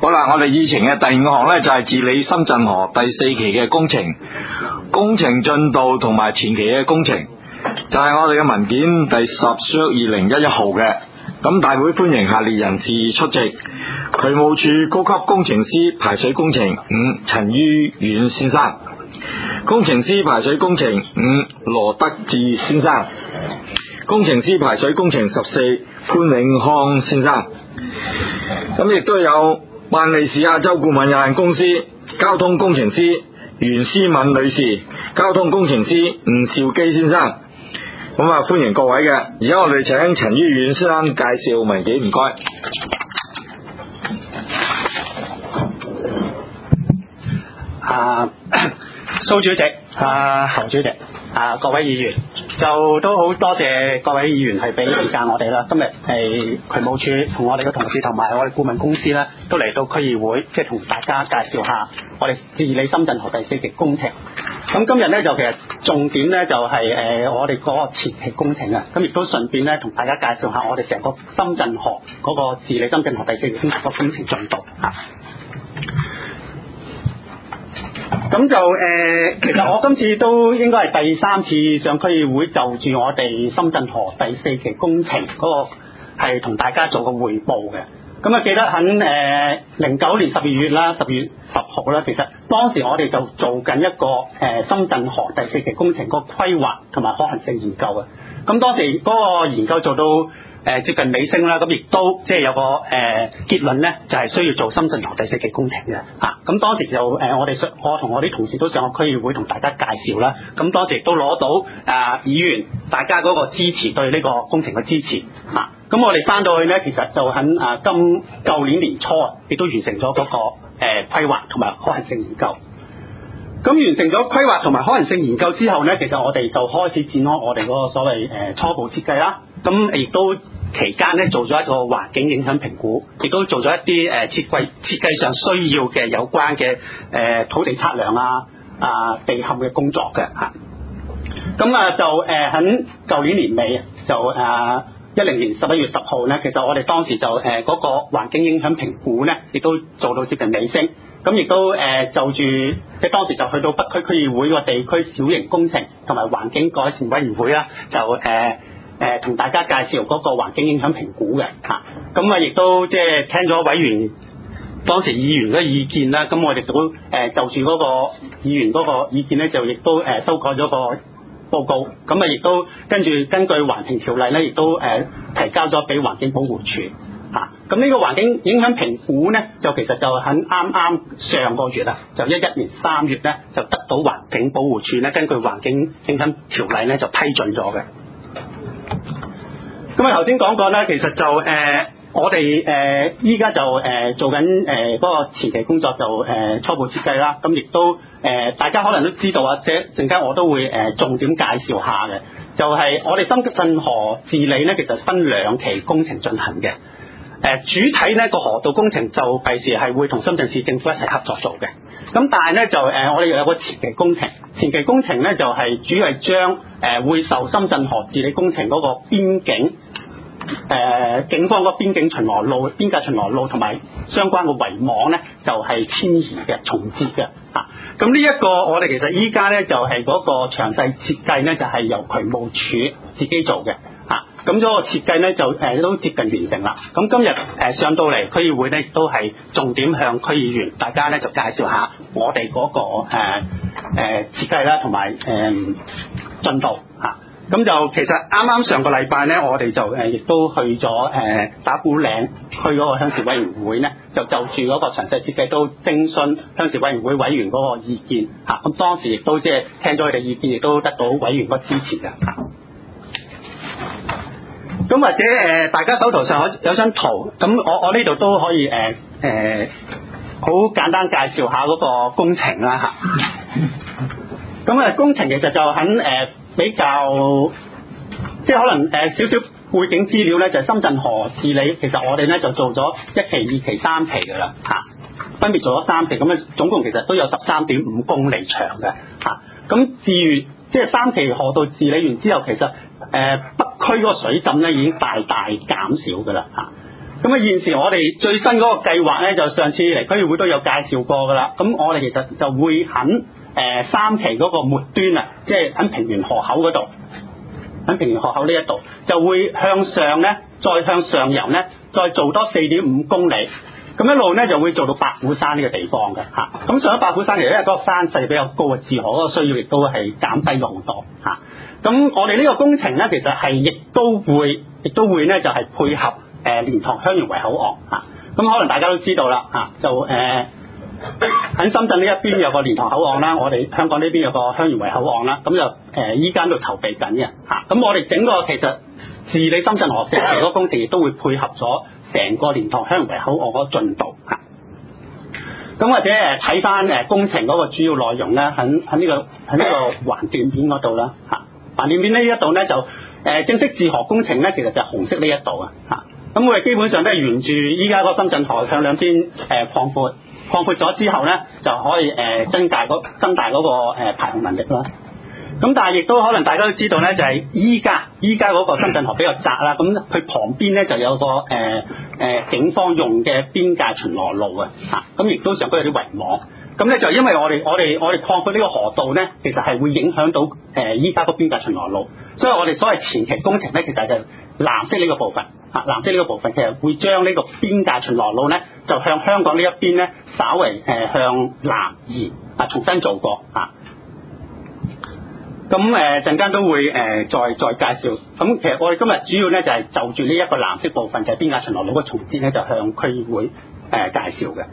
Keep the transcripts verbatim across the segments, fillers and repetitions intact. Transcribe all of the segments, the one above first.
好啦，我哋議程嘅第五項呢，就係治理深圳河第四期嘅工程，工程進度同埋前期嘅工程，就係我哋嘅文件第十削二零一一號嘅。咁大會歡迎下列人士出席：渠務處高級工程師排水工程五陳于遠先生，工程師排水工程五羅德志先生，工程師排水工程十四潘永康先生。咁亦都有萬利市亞洲顧問有限公司交通工程師袁思敏女士，交通工程師吳兆基先生。咁啊，歡迎各位嘅。而家我哋請陳于遠先生介紹文件，唔該。 啊，蘇主席、啊侯主席、啊各位議員，就都好多謝各位議員係俾時間我哋啦。今日係渠務處同我哋嘅同事同埋我哋顧問公司咧，都嚟到區議會，即係同大家介紹下我哋治理深圳河第四期工程。咁今日咧就其實重點咧就係、是、誒、呃、我哋嗰個前期工程啊，咁亦都順便咧同大家介紹下我哋成個深圳河嗰個治理深圳河第四期工程個工程進度啊。咁就誒、呃，其實我今次都應該係第三次上區議會，就住我哋深圳河第四期工程嗰個係同大家做個彙報嘅。咁啊，記得喺誒零九年十二月啦，十月十號啦，其實當時我哋就做緊一個誒、呃、深圳河第四期工程個規劃同埋可行性研究啊。咁當時嗰個研究做到誒、呃、接近尾聲啦，咁亦都即係有個誒、呃、結論咧，就係、是、需要做深圳河第四期工程嘅嚇。咁、啊、當時就誒、呃、我哋上我同我啲同事都上個區議會同大家介紹啦。咁當時亦都攞到誒、呃、議員大家嗰個支持，對呢個工程嘅支持嚇。啊咁我哋翻到去咧，其實就喺啊今舊年年初啊，亦都完成咗嗰、那個誒、呃、規劃同埋可行性研究。咁完成咗規劃同埋可行性研究之後咧，其實我哋就開始展開我哋嗰個所謂誒、呃、初步設計啦。咁亦都期間咧做咗一個環境影響評估，亦都做咗一啲誒、呃、設計設計上需要嘅有關嘅誒、呃、土地測量啊、啊地勘嘅工作嘅嚇。咁啊就誒喺舊年年尾就誒。呃一零年十一月十號咧，其實我哋當時就誒嗰、呃那個環境影響評估咧，亦都做到接近尾聲。咁亦都誒、呃、就住即係當時就去到北區區議會個地區小型工程同埋環境改善委員會啦，就誒誒同大家介紹嗰個環境影響評估嘅嚇。咁啊，亦都即係聽咗委員當時議員嘅意見啦。咁我哋都誒、呃、就住嗰個議員嗰個意見咧，就亦都誒、呃、修改咗個報告，咁啊亦都跟住根據環評條例咧，亦都誒、呃、提交咗俾環境保護署嚇。咁呢個環境影響評估咧，就其實就喺啱啱上個月啊，就一一年三月咧，就得到環境保護署咧，根據環境影響條例咧就批准咗嘅。咁啊頭先講過咧，其實就誒、呃、我哋誒依家就誒、呃、做緊誒嗰個前期工作就誒、呃、初步設計啦，咁亦都誒、呃、大家可能都知道啊，即係陣間我都會誒、呃、重點介紹下嘅，就係、是、我哋深圳河治理咧，其實分兩期工程進行嘅。誒、呃、主體咧個河道工程就第時係會同深圳市政府一齊合作做嘅，咁但係咧就誒、呃、我哋又有個前期工程，前期工程咧就係、是、主要係將誒會受深圳河治理工程嗰個邊境。誒、呃、警方嗰邊境巡邏路、邊界巡邏路同埋相關嘅圍網咧，就係、是、遷移嘅、重置嘅嚇。咁呢一個我哋其實依家咧就係、是、嗰個詳細設計咧，就係、是、由渠務署自己做嘅嚇。咁、啊、咗個設計咧就誒、呃、都接近完成啦。咁今日誒、呃、上到嚟區議會咧，都係重點向區議員大家咧就介紹下我哋嗰、那個誒誒、呃呃、設計啦，同埋誒進度嚇。啊咁就其實啱啱上個禮拜咧，我哋就誒亦都去咗誒、呃、打鼓嶺區嗰個鄉事委員會咧，就就住嗰個詳細設計都徵詢鄉事委員會委員嗰個意見嚇。咁、啊、當時亦都即係聽咗佢哋意見，亦都得到委員個支持嘅嚇。咁、啊、或者誒、呃、大家手頭上有有張圖，咁我我呢度都可以誒誒好簡單介紹下嗰個工程啦嚇。咁啊工程其實就喺誒。呃比較即係可能誒、呃、少少背景資料咧，就係、是、深圳河治理，其實我哋咧就做咗一期、二期、三期嘅啦嚇，分別做咗三期，咁啊總共其實都有十三點五公里長嘅嚇。咁至於即係三期河道治理完之後，其實誒、呃、北區嗰個水浸咧已經大大減少嘅啦嚇。 咁啊，現時我哋最新嗰個計劃咧，就上次嚟區議會都有介紹過噶啦。咁我哋其實就會喺誒三期嗰個末端啊，即係喺平原河口嗰度，喺平原河口呢一度就會向上咧，再向上游咧，再做多四點五公里。咁一路咧就會做到白虎山呢個地方嘅嚇。咁上咗白虎山，其實因為嗰個山勢比較高啊，自河嗰個需要亦都係減低咗好多嚇。咁我哋呢個工程咧，其實係亦都會，亦都會咧就係配合誒蓮塘香園圍口岸嚇。咁可能大家都知道啦嚇，就誒喺、呃、深圳呢一邊有個蓮塘口岸啦，我哋香港呢邊有個香園圍口岸啦。咁就誒依家喺度籌備緊嘅嚇。咁我哋整個其實治理深圳河四期嗰個工程，亦都會配合咗成個蓮塘香園圍口岸嗰個進度嚇。咁或者誒睇翻誒工程嗰個主要內容咧，喺喺呢個喺呢個橫斷面嗰度啦嚇。橫斷面呢一度咧就誒、呃、正式治河工程咧，其實就係紅色呢一度啊嚇。咁我哋基本上都係沿住依家嗰個深圳河向兩邊誒、呃、擴闊，擴闊咗之後咧就可以誒、呃、增大嗰增大嗰個誒排洪能力啦。咁但係亦都可能大家都知道咧，就係依家依家嗰個深圳河比較窄啦，咁佢旁邊咧就有個誒誒、呃呃、警方用嘅邊界巡邏路啊嚇，咁亦都上邊有啲圍網。咁咧就因為我哋我哋我哋擴闊呢個河道咧，其實係會影響到誒依家個邊界巡邏路，所以我哋所謂前期工程咧，其實就係藍色呢個部分嚇，藍色呢個部分其實會將呢個邊界巡邏路咧，就向香港呢一邊咧，稍為誒、呃、向南移啊，重新做過嚇。咁誒陣間都會誒、呃、再再介紹。咁其實我哋今日主要咧就係、是、就住呢一個藍色部分，就係、是、邊界巡邏路嘅重置咧，就向區議會誒、呃、介紹嘅。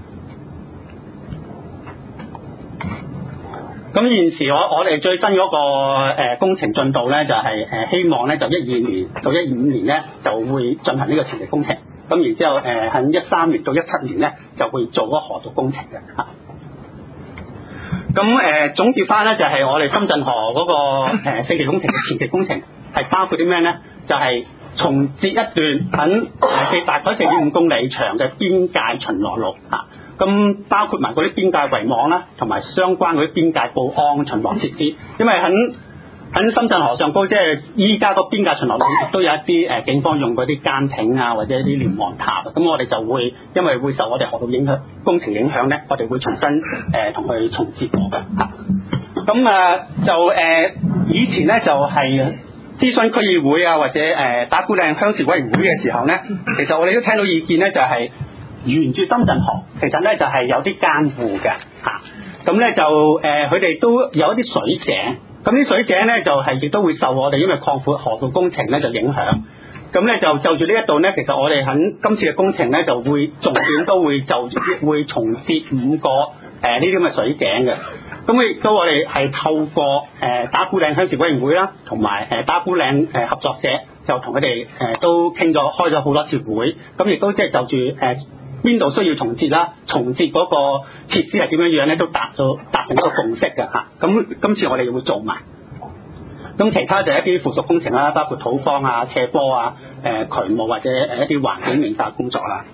咁現時我我哋最新嗰、那個、呃、工程進度咧，就係、是、誒、呃、希望咧就一二年到一二五年咧就會進行呢個前期工程。咁然之後誒喺一三年到一七年咧就會做嗰個河道工程嘅嚇。咁誒、呃、總結翻咧，就係、是、我哋深圳河嗰、那個、呃、四期工程嘅前期工程係包括啲咩咧？就係、是、重設一段喺四大概四點五公里長嘅邊界巡邏路嚇。咁包括埋嗰啲邊界圍網啦，同埋相關嗰啲邊界保安巡邏設施。因為喺喺深圳河上高，即係依家個邊界巡邏路亦都有一啲誒、呃、警方用嗰啲監艇啊，或者一啲瞭望塔。咁我哋就會因為會受我哋河道影響工程影響咧，我哋會重新誒同佢重設過嘅嚇。咁啊就誒、呃、以前咧就係、是、諮詢區議會啊，或者誒、呃、打鼓嶺鄉事委員會嘅時候咧，其實我哋都聽到意見咧，就係、是。沿住深圳河，其實咧就係、是、有啲監護嘅嚇，咁、啊、咧就誒佢哋都有一啲水井，咁啲水井咧就係、是、亦都會受我哋因為擴闊河道工程咧就影響，咁咧就就住呢一度咧，其實我哋喺今次嘅工程咧就會重點都會就會重設五個誒呢啲咁嘅水井嘅，咁亦都我哋係透過誒、呃、打鼓嶺鄉事委員會啦，同埋誒打鼓嶺誒合作社就同佢哋誒都傾咗開咗好多次會，咁亦都即係就住誒。呃邊度需要重設啦？重設嗰個設施係點樣樣咧？都達到達成一個共識嘅嚇。咁今次我哋會做埋。咁其他就係一啲附屬工程啦，包括土方啊、斜坡啊、誒、呃、渠務或者誒一啲環境美化工作啦。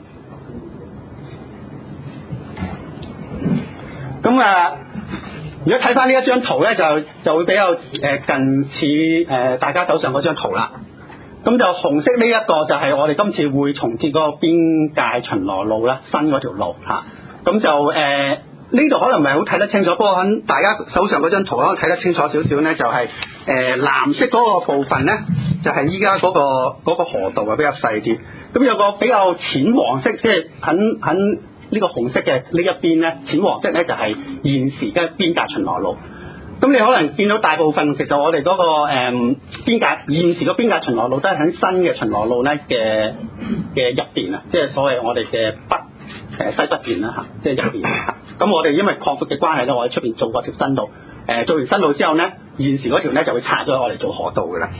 咁啊，如果睇翻呢一張圖咧，就就會比較誒近似誒大家手上嗰張圖啦。咁就紅色呢一個就係我哋今次會重設嗰個邊界巡邏路啦，新嗰條路嚇。咁就誒呢度可能唔係好睇得清楚，不過喺大家手上嗰張圖可能睇得清楚少少咧，就係、是、誒、呃、藍色嗰個部分咧，就係依家嗰個嗰、那個河道啊比較細啲。咁有個比較淺黃色，即係喺喺呢個紅色嘅呢一邊咧，淺黃色咧就係現時嘅邊界巡邏路。咁你可能見到大部分其實我哋嗰、那個誒、嗯、邊界現時個邊界巡邏路都係喺新嘅巡邏路咧嘅嘅入邊啊，即係所謂我哋嘅北誒西北邊啦嚇，即係入邊嚇。咁我哋因為擴闊嘅關係咧，我喺出邊做過條新路，誒、呃、做完新路之後咧，現時嗰條咧就會拆咗我哋做河道㗎啦。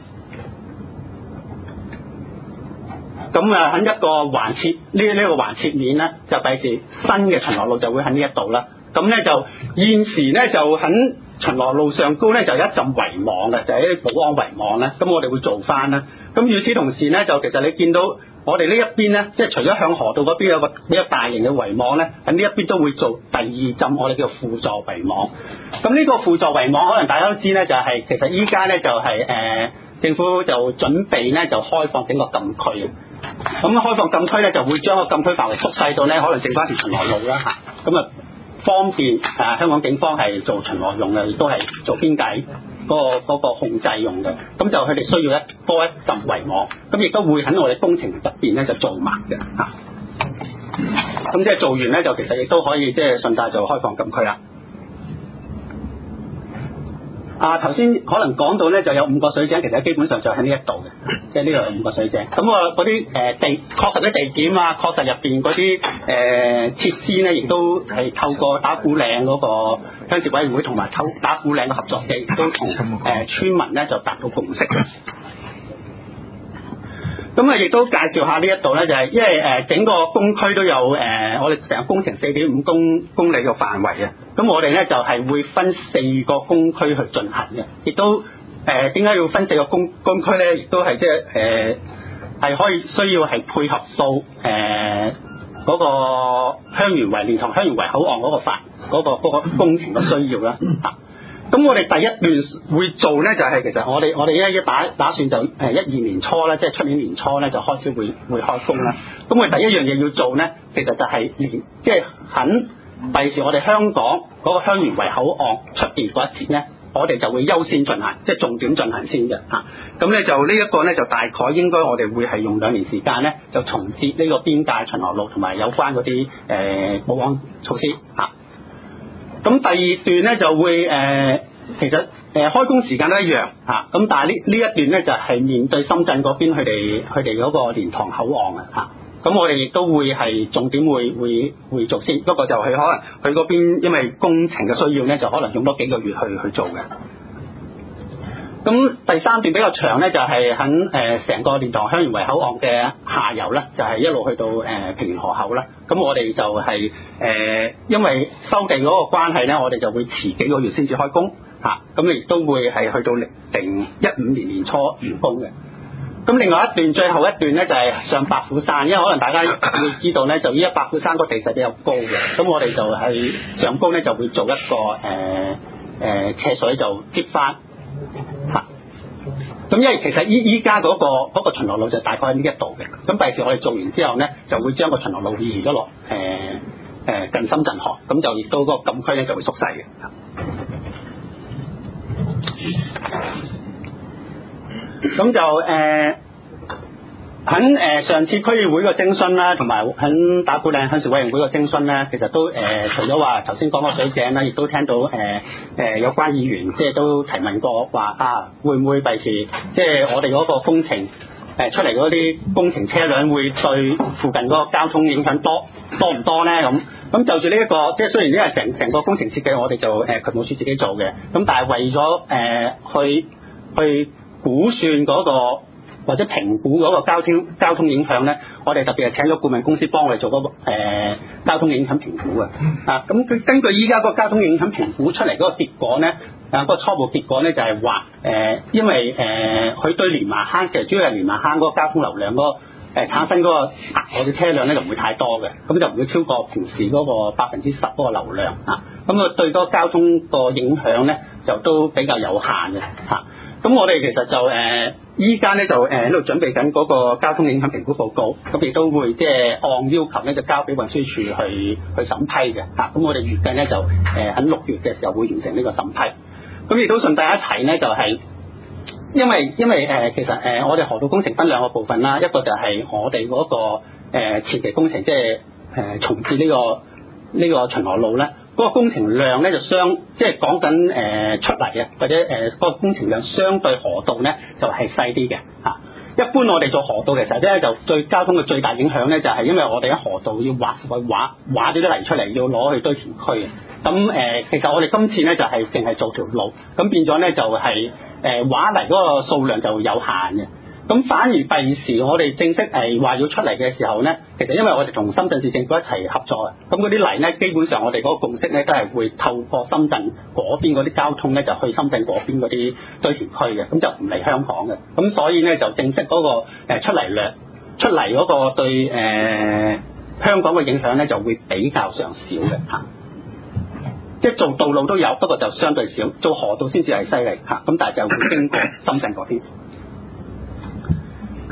咁啊喺一個環切呢呢個環切面咧，就第時新嘅巡邏路就會喺呢一度啦。咁咧就現時咧就喺巡邏路上高咧就有一陣圍網嘅，就係、是、啲保安圍網咧。咁我哋會做翻啦。咁與此同時咧，就其實你見到我哋呢一邊咧，即係除咗向河道嗰邊有個比較大型嘅圍網咧，喺呢一邊都會做第二陣我哋叫輔助圍網。咁呢個輔助圍網可能大家都知咧，就係、是、其實依家咧就係、是、誒、呃、政府就準備咧就開放整個禁區。 咁開放禁區咧就會將個禁區範圍縮細到咧可能剩翻條巡邏路啦嚇，咁啊方便啊香港警方係做巡邏用嘅，亦都係做邊界嗰、嗰個嗰個控制用嘅。咁就佢哋需要一多一陣圍網，咁亦都會喺我哋工程入邊咧就做埋嘅嚇。咁即係做完咧就其實亦都可以即係順帶就開放禁區啦。啊，頭先可能講到咧就有五個水井，其實基本上就喺呢一度嘅，即係呢度有五個水井。咁我嗰啲誒地確實啲地檢啊，確實入邊嗰啲誒設施咧，亦都係透過打鼓嶺嗰個鄉事委員會同埋透打鼓嶺嘅合作社，亦都同誒、呃、村民咧就達到共識。咁啊，亦都介紹下呢一度咧，就係、是、因為誒、呃、整個工區都有誒、呃，我哋成個工程四點五公公里嘅範圍嘅。咁我哋咧就係、是、會分四個工區去進行嘅，亦都誒點解要分四個工工區咧？亦都係即係誒係可以需要係配合到誒嗰、呃那個香園圍蓮塘香園圍口岸嗰個法嗰、那個那個工程嘅需要啦嚇。咁我哋第一段會做咧，就係、是、其實我哋我哋一一打打算就誒一二年初咧，即係出年年初咧就開始會會開工啦。咁我哋第一樣嘢要做咧，其實就係連即係肯第時我哋香港嗰個香園圍口岸出邊嗰一節咧，我哋就會優先進行，即係重點進行先嘅嚇。咁、啊、咧就呢一個咧就大概應該我哋會係用兩年時間咧，就重設呢個邊界巡邏路同埋有關嗰啲誒保安措施嚇。啊咁第二段咧就會誒、呃，其實誒、呃、開工時間都一樣嚇，咁、啊、但係呢呢一段咧就係、是、面對深圳嗰邊佢哋佢哋嗰個蓮塘口岸啊嚇，咁我哋亦都會係重點會會會做先，不過就係可能佢嗰邊因為工程嘅需要咧，就可能用多幾個月去去做嘅。咁第三段比較長咧，就係喺誒成個蓮塘香園圍口岸嘅下游咧，就係、是、一路去到誒、呃、平原河口啦。咁我哋就係、是、誒、呃，因為收地嗰個關係咧，我哋就會遲幾個月先至開工嚇。咁亦都會係去到零一五年年初完工嘅。咁另外一段最後一段咧，就係、是、上白虎山，因為可能大家會知道咧，就依家白虎山個地勢比較高嘅，咁我哋就係上高咧就會做一個誒誒、呃呃、斜水就接翻。嚇！咁因為其實依依家嗰個嗰、嗰個巡邏路就大概喺呢一度嘅，咁第時我哋做完之後咧，就會將個巡邏路移咗落誒誒近深圳河，咁就亦都嗰個禁區咧就會縮細嘅。咁就誒喺誒上次區議會個徵詢啦，同埋喺打鼓嶺鄉事委員會個徵詢咧，其實都誒、呃、除咗話頭先講個水井啦，亦都聽到誒誒、呃呃、有關議員即係都提問過話啊，會唔會第時即係我哋嗰個工程誒、呃、出嚟嗰啲工程車輛會對附近嗰個交通影響多多唔多咧？咁咁就住呢一個即係雖然呢係成成個工程設計我哋就誒渠務署自己做嘅，咁但係為咗誒、呃、去去估算嗰、那個。或者評估嗰個交通交通影響咧，我哋特別係請咗顧問公司幫我哋做嗰、那個、呃、交通影響評估嘅。啊，咁佢根據依家嗰個交通影響評估出嚟嗰個結果咧，啊、那個初步結果咧就係話誒，因為誒佢、呃、對蓮麻坑其實主要係蓮麻坑嗰個交通流量嗰、那個誒、呃、產生嗰個額外嘅車輛咧就唔會太多嘅，咁就唔會超過平時嗰個百分之十嗰個流量啊。咁啊對嗰個交通個影響咧就都比較有限嘅嚇。啊咁我哋其實就誒依家咧就誒喺度準備緊嗰個交通影響評估報告，咁亦都會即係按要求咧就交俾運輸署去去審批嘅嚇。咁我哋預計咧就誒喺六月嘅時候會完成呢個審批。咁亦都順帶一提咧，就係、是、因為因為誒、呃、其實誒、呃、我哋河道工程分兩個部分啦，一個就係我哋嗰、那個誒、呃、前期工程，即係誒重建呢、這個呢、這個巡邏路咧。嗰個工程量咧就相即係講緊誒出嚟嘅，或者誒嗰、呃嗰個工程量相對河道咧就係細啲嘅嚇。一般我哋做河道嘅時候咧，就對交通嘅最大影響咧就係、是、因為我哋喺河道要挖去挖挖咗啲泥出嚟，要攞去堆填區嘅。咁誒、呃，其實我哋今次咧就係淨係做條路，咁變咗咧就係誒挖泥嗰個數量就有限嘅。咁反而第二時我哋正式係話要出嚟嘅時候咧，其實因為我哋同深圳市政府一齊合作啊，咁嗰啲泥咧基本上我哋嗰個共識咧都係會透過深圳嗰邊嗰啲交通咧就去深圳嗰邊嗰啲堆填區嘅，咁就唔嚟香港嘅。咁所以咧就正式嗰、嗰個、呃、出嚟量出嚟嗰個對誒、呃、香港嘅影響咧就會比較上少嘅嚇。即係做道路都有，不過就相對少，做河道先至係犀利嚇。咁但係就會經過深圳嗰邊。咁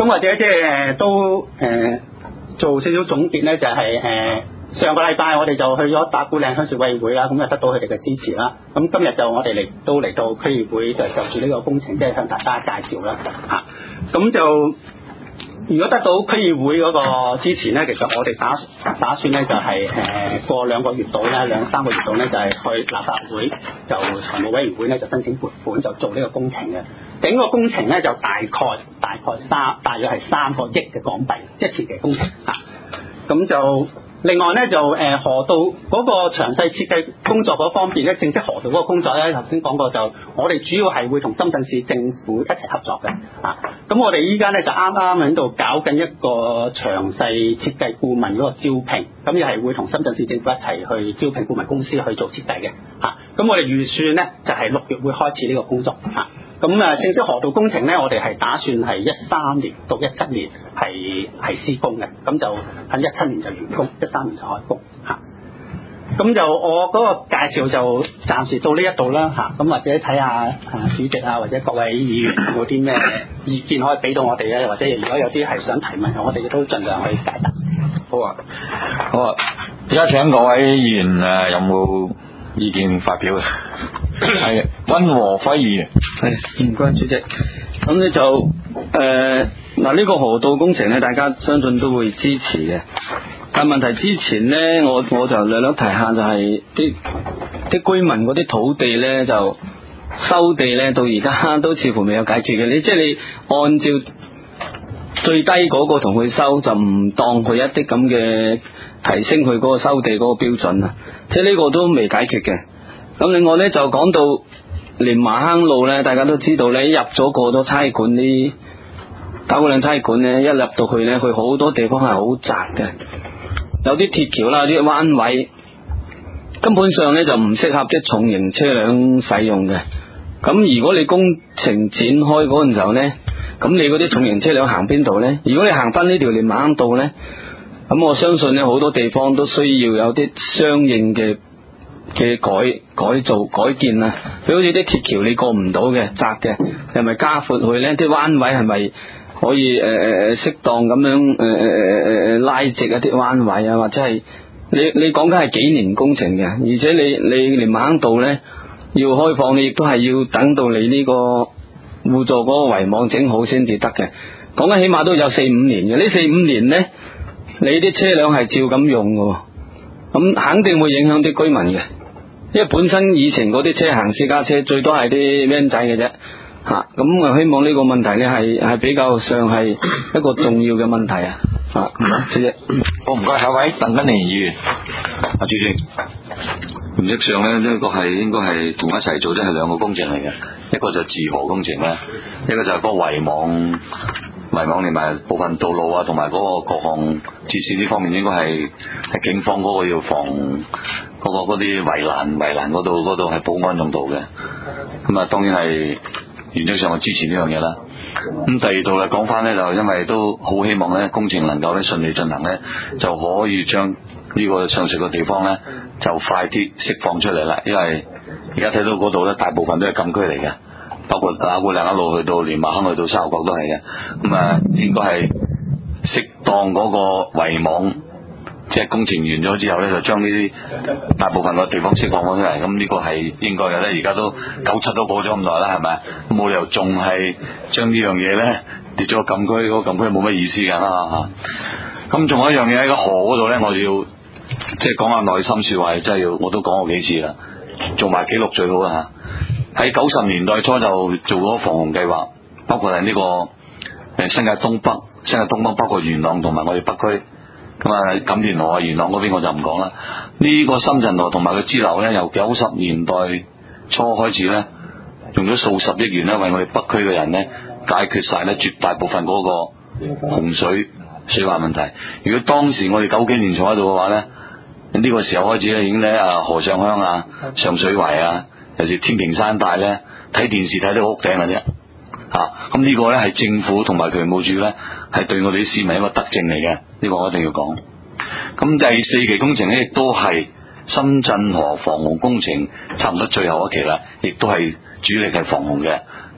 咁或者即係誒都誒、呃、做少少總結咧，就係、是、誒、呃、上個禮拜我哋就去咗打鼓嶺鄉事委員會啦，咁就得到佢哋嘅支持啦。咁今日就我哋嚟都嚟到區議會就就住呢個工程，即係向大家介紹啦嚇。咁就如果得到區議會嗰個支持咧，其實我哋打打算咧就係、是、誒、呃、過兩個月度咧，兩三個月度咧就係、是、去立法會就財務委員會咧就申請撥款就做呢個工程嘅。整個工程咧就大概大概三大約係三個億嘅港幣，即係前期工程嚇。咁、啊、就另外咧就誒、呃、河道嗰個詳細設計工作嗰方面咧，正式河道嗰個工作咧頭先講過，就我哋主要係會同深圳市政府一齊合作嘅啊。咁我哋依家咧就啱啱喺度搞緊一個詳細設計顧問嗰個招聘，咁又係會同深圳市政府一齊去招聘顧問公司去做設計嘅啊。咁我哋預算咧就係、是、六月會開始呢個工作啊。咁啊，正式河道工程咧，我哋係打算係一三年到一七年係係施工嘅，咁就喺一七年就完工，一三年就開工嚇。咁就我嗰個介紹就暫時到呢一度啦嚇，咁或者睇下啊主席啊或者各位議員有冇啲咩意見可以俾到我哋咧，或者如果有啲係想提問，我哋都盡量去解答。 好啊，好啊，而家請各位議員誒有冇意見發表嘅？係溫和輝議員， 係唔該主席。咁咧就誒嗱呢個河道工程咧，大家相信都會支持嘅。但問題之前咧，我我就略略提下，就係啲啲居民嗰啲土地咧，就收地咧，到而家都似乎未有解決嘅。你即係你按照最低嗰個同佢收，就唔當佢一啲咁嘅提升佢嗰個收地嗰個標準啊。即係呢個都未解決嘅。咁另外咧就講到連麻坑路咧，大家都知道咧，入咗過咗差館啲打鼓嶺差館咧，一入到去咧，佢好多地方係好窄嘅，有啲鐵橋啦，有啲彎位，根本上咧就唔適合啲重型車輛使用嘅。咁如果你工程展開嗰陣時候咧，咁你嗰啲重型車輛行邊度咧？如果你行翻呢條連麻坑道咧，咁我相信咧好多地方都需要有啲相應嘅嘅改改造改建啊，譬如好似啲鐵橋你過唔到嘅窄嘅，係咪加闊佢咧？啲彎位係咪可以誒誒誒適當咁樣誒誒誒誒誒拉直一啲彎位啊？或者係你你講緊係幾年工程嘅，而且你你連麻坑道咧要開放，你亦都係要等到你呢個互助嗰個圍網整好先至得嘅。講緊起碼都有四五年嘅，呢四五年咧，你啲車輛係照咁用嘅，咁肯定會影響啲居民嘅。因為本身以前嗰啲車行私家車最多係啲 van 仔嘅啫，吓咁啊希望呢個問題咧係係比較上係一個重要嘅問題啊，啊，主席， 好唔該，下位鄧君年議員，阿主席，原則上咧呢個係應該係同一齊做，即係兩個工程嚟嘅，一個就治河工程咧，一個就係嗰個圍網。圍網連埋部分道路啊，同埋嗰個各項設施呢方面，應該係係警方嗰個要防嗰、嗰個嗰啲圍欄圍欄嗰度嗰度係保安用途嘅。咁啊，當然係原則上我支持呢樣嘢啦。咁第二度咧講翻咧，就因為都好希望咧工程能夠咧順利進行咧，就可以將呢個上述嘅地方咧就快啲釋放出嚟啦。因為而家睇到嗰度咧大部分都係禁區嚟嘅。包括打鼓嶺一路去到連麻坑去到沙頭角都係嘅，咁啊應該係適當嗰個圍網，即係工程完咗之後咧，就將呢啲大部分個地方釋放咗出嚟，咁呢個係應該嘅咧。而家都九七都過咗咁耐啦，係咪？冇理由仲係將呢樣嘢咧跌咗個禁區，嗰個禁區冇乜意思㗎啦嚇。咁仲有一樣嘢喺個河嗰度咧，我要即係講下內心説話，真係要我都講過幾次啦，做埋記錄最好啦嚇。喺九十年代初就做咗防洪計劃，包括係呢個誒新界東北、新界東北包括元朗同埋我哋北區，咁啊錦田河啊、元朗嗰邊我就唔講啦。呢、這個深圳河同埋個支流咧，由九十年代初開始咧，用咗數十億元咧，為我哋北區嘅人咧解決晒咧絕大部分嗰個洪水水患問題。如果當時我哋九幾年坐喺度嘅話咧，呢、這個時候開始咧已經咧啊河上鄉啊、上水圍啊。尤其是天平山帶咧，睇電視睇到屋頂嘅啫，嚇、啊！咁呢個咧係政府同埋渠務署咧，係對我哋啲市民一個德政嚟嘅，呢、這個我一定要講。咁第四期工程咧，亦都係深圳河防洪工程差唔多最後一期啦，亦都係主力係防洪嘅。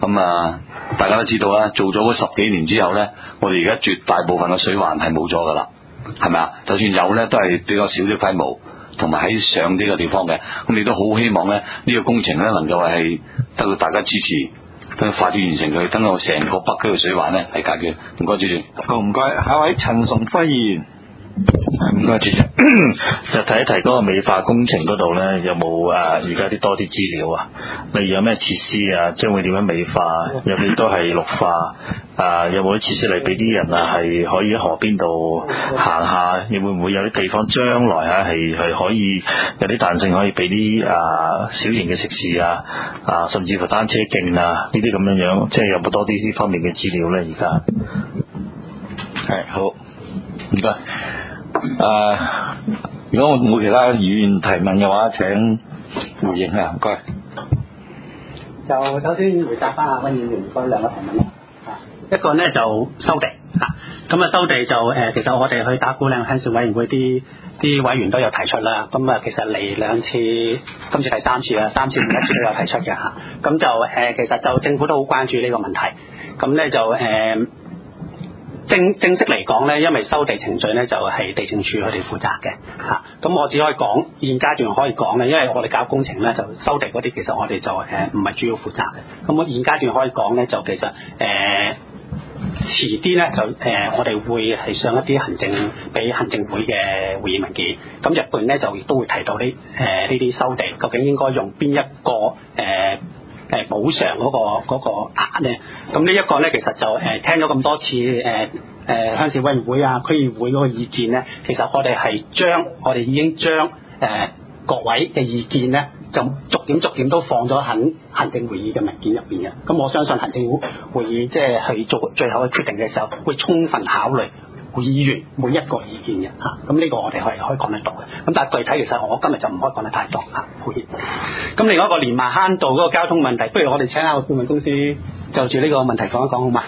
咁啊，大家都知道啦，做咗嗰十幾年之後咧，我哋而家絕大部分嘅水患係冇咗噶啦，係咪啊？就算有咧，都係比較少啲規模，同埋喺上啲嘅地方嘅。咁你都好希望咧，呢、呢個工程咧能夠係得到大家支持，等快啲完成佢，等到成個北區嘅水患咧係解決。唔該，主席。 好，唔該，下位陳崇輝議員。 唔該，主席。就提一提嗰個美化工程嗰度咧，有冇誒而家啲多啲資料啊？例如有咩設施啊，將會點樣美化？有幾多係綠化？啊，有冇啲設施嚟俾啲人啊，係可以喺河邊度行下？你會唔會有啲地方將來啊係係可以有啲彈性，可以俾啲啊小型嘅食肆啊啊，甚至乎單車徑啊呢啲咁樣樣，即係有冇多啲呢方面嘅資料咧？而家係好，唔該。誒、呃，如果我冇其他議員提問嘅話，請回應啊，唔該。 就首先回答翻阿溫議員嗰兩個提問啦。啊，一個咧就收地嚇，咁啊收地就誒、呃，其實我哋去打鼓嶺鄉事委員會啲啲委員都有提出啦。咁啊，其實嚟兩次，今次第三次啦，三次每一次都有提出嘅嚇。咁就誒、呃，其實就政府都好關注呢個問題。咁咧就誒。呃正正式嚟講咧，因為收地程序咧就係、是、地政處佢哋負責嘅嚇，咁、啊、我只可以講現階段可以講咧，因為我哋搞工程咧就收地嗰啲，其實我哋就誒唔係主要負責嘅。咁我現階段可以講咧，就其實誒、呃、遲啲咧就誒、呃、我哋會係上一啲行政俾行政會嘅會議文件，咁入邊咧就亦都會提到呢誒呢啲收地究竟應該用邊一個誒。呃誒補償嗰、那個嗰、那個額咧，咁呢一個咧其實就誒、呃、聽咗咁多次誒誒、呃、鄉事委員會啊區議會嗰個意見咧，其實我哋係將我哋已經將誒、呃、各位嘅意見咧，就逐點逐點都放咗喺行政會議嘅文件入邊嘅。咁我相信行政會議即係去做最後嘅決定嘅時候，會充分考慮議員每一個意見嘅嚇，咁、啊、呢個我哋係可以講得到嘅。咁但係具體其實我今日就唔可以講得太多嚇，抱歉。咁另外一個連麻坑道嗰個交通問題，不如我哋請下個顧問公司就住呢個問題講一講好嘛？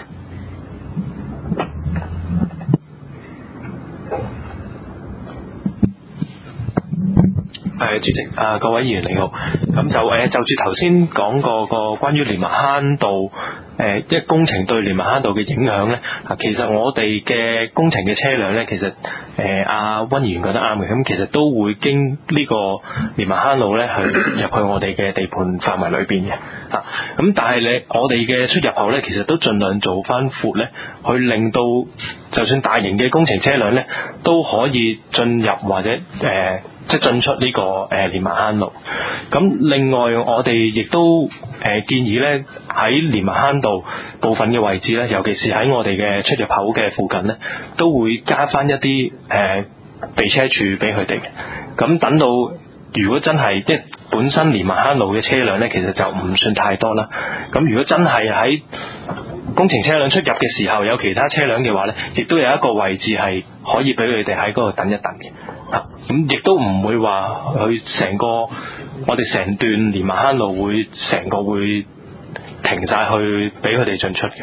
誒，主席啊，各位議員你好。咁就誒就住頭先講過個關於連麻坑道誒，即係工程對連麻坑道嘅影響咧。啊，其實我哋嘅工程嘅車輛咧，其實誒阿溫議員講得啱嘅。咁其實都會經呢個連麻坑路咧，去入去我哋嘅地盤範圍裏邊嘅。啊，咁但係你我哋嘅出入口咧，其實都盡量做翻闊咧，去令到就算大型嘅工程車輛咧，都可以進入或者誒。呃即係進出呢、這個誒連麻坑路。咁另外我哋亦都誒、呃、建議咧，喺連麻坑道部分嘅位置咧，尤其是喺我哋嘅出入口嘅附近咧，都會加翻一啲誒、呃、備車處俾佢哋嘅。咁等到如果真係即係本身連麻坑路嘅車輛咧，其實就唔算太多啦。咁如果真係喺工程車輛出入嘅時候有其他車輛嘅話咧，亦都有一個位置係可以俾佢哋喺嗰度等一等嘅。啊，咁亦都唔會話去成個我哋成段連麻坑路會成個會停晒去俾佢哋進出嘅。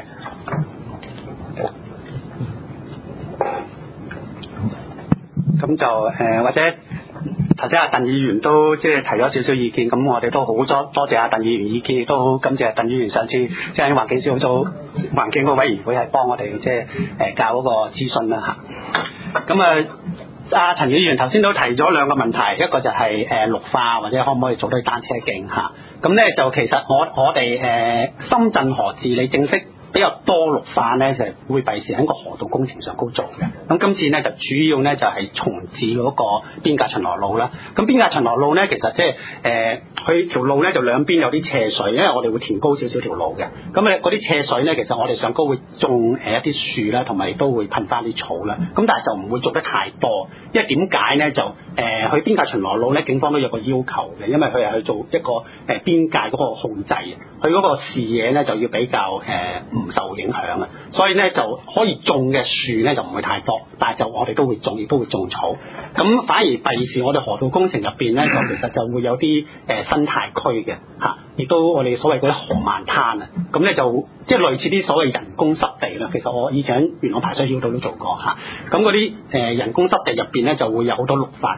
咁就誒、呃、或者頭先阿鄧議員都即係提咗少少意見，咁我哋都好多多謝阿鄧議員意見，亦都好感謝阿鄧議員上次即係喺環境小組環境嗰個委員會係幫我哋即係誒教嗰個諮詢啦嚇。咁啊〜阿陳議員頭先都提咗兩個問題，一個就係誒綠化或者可唔可以做到單車徑嚇，咁咧就其實我我哋誒、呃、深圳河治理正式比較多綠化咧，就係會第時喺個河道工程上高做嘅。咁今次咧就主要咧就係、是、重置嗰個邊界巡邏路啦。咁邊界巡邏路咧，其實即係誒佢條路咧就兩邊有啲斜水，因為我哋會填高少少條路嘅。咁咧嗰啲斜水咧，其實我哋上高會種誒一啲樹啦，同埋亦都會噴翻啲草啦。咁但係就唔會做得太多，因為點解咧就誒、呃、去邊界巡邏路咧，警方都有個要求嘅，因為佢係去做一個誒、呃、邊界嗰個控制，佢嗰個視野咧就要比較誒。呃唔受影響啊，所以咧就可以種嘅樹咧就唔會太多，但係就我哋都會種，亦都會種草。咁反而第二時我哋河道工程入邊咧，就其實就會有啲誒、呃、生態區嘅嚇，亦都我哋所謂嗰啲河漫灘啊，咁咧就即係類似啲所謂人工濕地啦。其實我以前喺元朗排水曉度都做過嚇，咁嗰啲誒人工濕地入邊咧就會有好多綠化嘅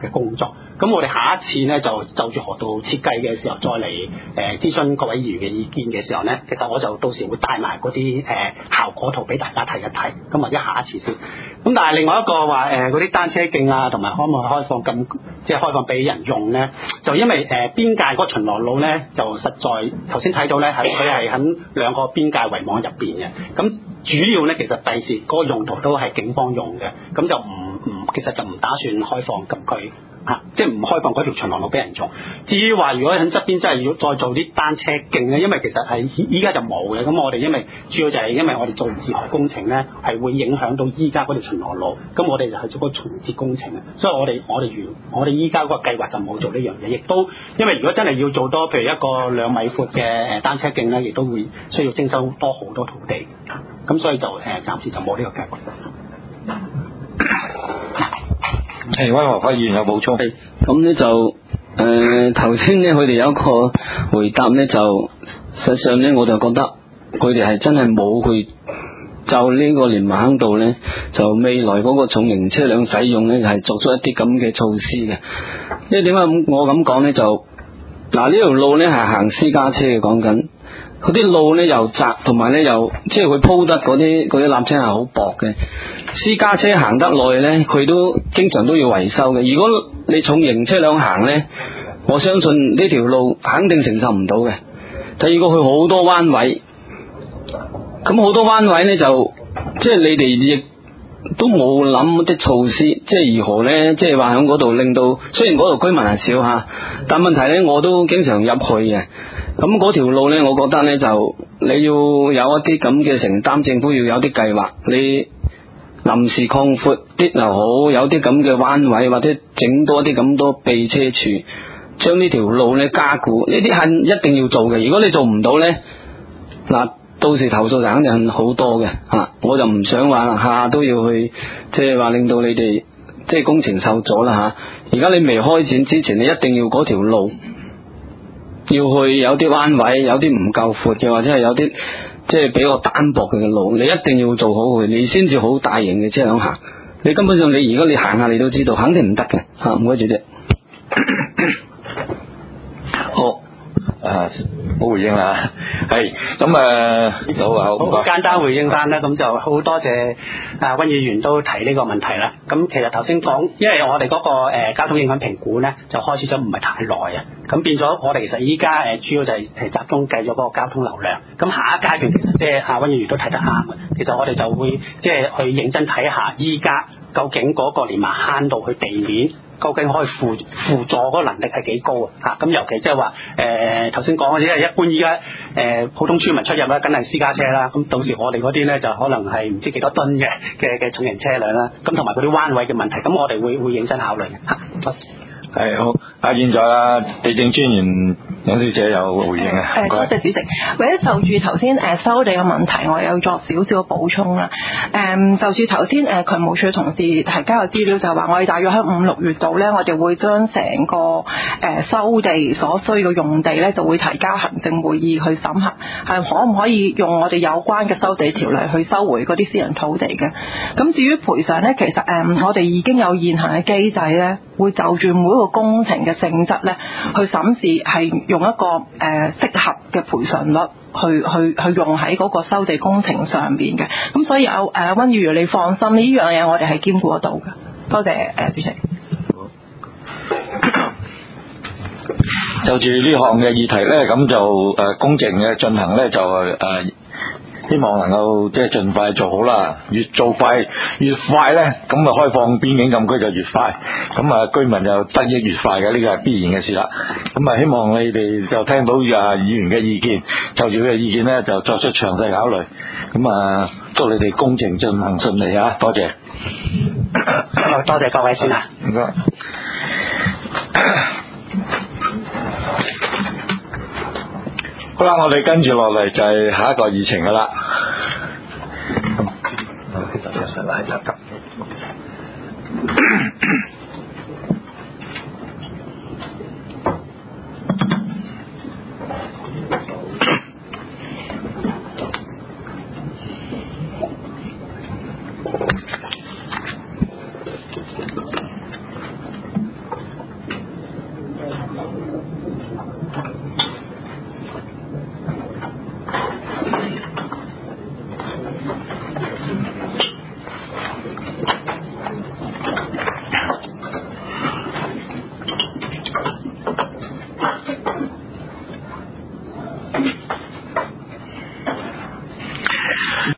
嘅工作。咁我哋下一次咧就就住河道設計嘅時候再嚟誒、呃、諮詢各位議員嘅意見嘅時候咧，其實我就到時會帶埋嗰啲誒效果圖俾大家睇一睇，咁或者下一次先。咁但係另外一個話誒嗰啲單車徑啊，同埋可唔可以開放咁即係開放俾人用咧？就因為誒、呃、邊界嗰個巡邏路咧，就實在頭先睇到咧，係佢係喺兩個邊界圍網入邊嘅。咁主要咧其實第時嗰個用途都係警方用嘅，咁就唔唔其實就唔打算開放禁區。啊，即係唔開放嗰條巡邏路俾人用。至於話如果喺側邊真係要再做啲單車徑咧，因為其實係依家就冇嘅。咁我哋因為主要就係因為我哋做自河工程咧，係會影響到依家嗰條巡邏路。咁我哋就係做個重置工程啊。所以我哋我哋原我哋依家嗰個計劃就冇做呢樣嘢，亦都因為如果真係要做多譬如一個兩米闊嘅誒單車徑咧，亦都會需要徵收多好多土地。咁所以就誒、呃、暫時就冇呢個計劃。 係，溫華輝議員有補充。 咁咧就誒頭先咧，佢哋有一個回答咧，就實際上咧，我就覺得佢哋係真係冇去就呢個連麻坑道咧，就未來嗰個重型車輛使用咧，係作出一啲咁嘅措施嘅。因為點解我咁講咧？就嗱呢條路咧係行私家車嘅，講緊嗰啲路咧又窄，同埋咧又即係佢鋪得嗰啲嗰啲纜車係好薄嘅。私家車行得耐咧，佢都經常都要維修嘅。如果你重型車輛行咧，我相信呢條路肯定承受唔到嘅。第二個佢好多彎位，咁好多彎位咧就即係你哋亦都冇諗啲措施，即係如何咧？即係話喺嗰度令到，雖然嗰度居民係少吓，但問題咧我都經常入去嘅。咁嗰條路咧，我覺得咧就你要有一啲咁嘅承擔，政府要有啲計劃，你臨時擴闊啲又好，有啲咁嘅彎位，或者整多啲咁多避車處，將呢條路咧加固，呢啲係一定要做嘅。如果你做唔到咧，嗱到時投訴就肯定係好多嘅吓、啊。我就唔想話下下都要去，即係話令到你哋即係工程受阻啦吓。而、啊、家你未開展之前，你一定要嗰條路要去有啲彎位，有啲唔夠闊嘅，或者係有啲即係比較單薄嘅路，你一定要做好佢，你先至好大型嘅車輛行。你根本上你如果你行下，你都知道肯定唔得嘅吓。唔該主席。 好。啊，冇回應啦，係咁誒，好啊，好， 好簡單回應翻啦，咁就好多謝啊溫議員都提呢個問題啦。咁其實頭先講，因為我哋嗰、那個誒、呃、交通影響評估咧，就開始咗唔係太耐啊，咁變咗我哋其實依家誒主要就係誒集中計咗嗰個交通流量。咁下一階段其實即係啊溫議員都提得啱嘅，其實我哋就會即係去認真睇下依家究竟嗰個連麻坑道去地面。究竟可以輔輔助嗰個能力係幾高啊？嚇咁尤其即係話誒頭先講嗰啲係一般依家誒普通村民出入咧，梗係私家車啦。咁到時我哋嗰啲咧就可能係唔知幾多噸嘅嘅嘅重型車輛啦。咁同埋嗰啲彎位嘅問題，咁我哋會會認真考慮嘅嚇。多謝。 係好，啊現在啊地政專員楊小姐有回應啊， 誒多謝主席。為咗就住頭先誒收地嘅問題，我有作少少嘅補充啦。誒、嗯、就住頭先誒渠務署同事提交嘅資料，就係話我哋大約喺五六月度咧，我哋會將成個誒、呃、收地所需嘅用地咧，就會提交行政會議去審核，係可唔可以用我哋有關嘅收地條例去收回嗰啲私人土地嘅。咁至於賠償咧，其實誒、嗯、我哋已經有現行嘅機制咧，會就住每一個工程嘅性質咧，去審視係用一個誒、呃、適合嘅賠償率去去去用喺嗰個收地工程上邊嘅。咁所以有誒溫議員你放心，呢樣嘢我哋係兼顧得到嘅。多謝誒、呃、主席。 就住呢項嘅議題咧，咁就誒、呃、工程嘅進行咧就誒。呃希望能夠即係盡快做好啦，越做快越快咧，咁啊開放邊境禁區就越快，咁啊居民就得益越快嘅，呢個係必然嘅事啦。咁啊希望你哋就聽到啊議員嘅意見，就住佢嘅意見咧就作出詳細考慮。咁啊祝你哋工程進行順利啊！多謝。 多謝各位先啊。 唔該。好啦，我哋跟住落嚟就係下一個議程噶啦。